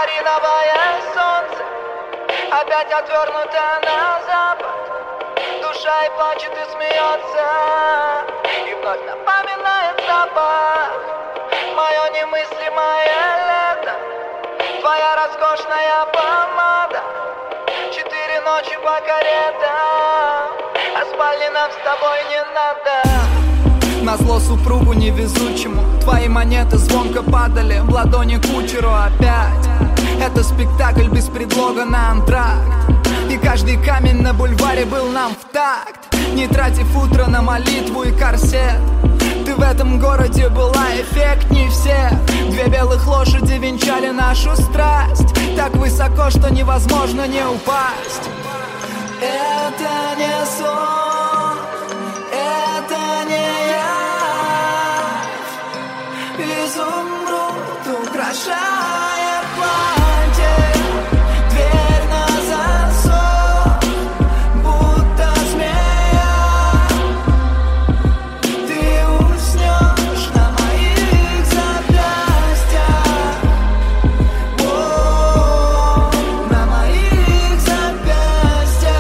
Мариновое солнце опять отвернуто на запад. Душа и плачет, и смеется, и вновь напоминает запах. Мое немыслимое лето, твоя роскошная помада. 4 ночи по каретам, а спальни нам с тобой не надо. Назло супругу невезучему твои монеты звонко падали в ладони кучеру опять. Это спектакль без предлога на антракт, и каждый камень на бульваре был нам в такт. Не тратив утро на молитву и корсет, ты в этом городе была эффектней всех. 2 белых лошади венчали нашу страсть так высоко, что невозможно не упасть. Это не сон, это не явь. Изумруд украшает платье, дверь на засов, будто змея. Ты уснешь на моих запястьях, о, на моих запястьях,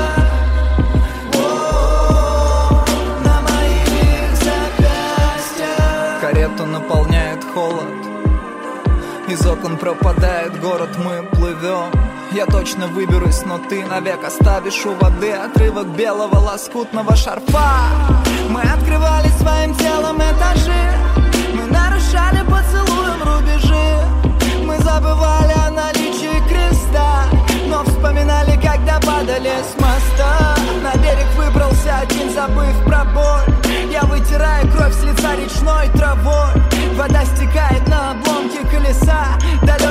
о, на моих запястьях. Карету наполняет холод, из окон пропадает город, мы плывем. Я точно выберусь, но ты навек оставишь у воды отрывок белого лоскутного шарфа. Мы открывали своим телом этажи, мы нарушали поцелуем рубежи. Мы забывали о наличии креста, но вспоминали, когда падали с моста. На берег выбрался один, забыв про боль. Я вытираю кровь с лица речной травой. Вода стекает на обломки колеса.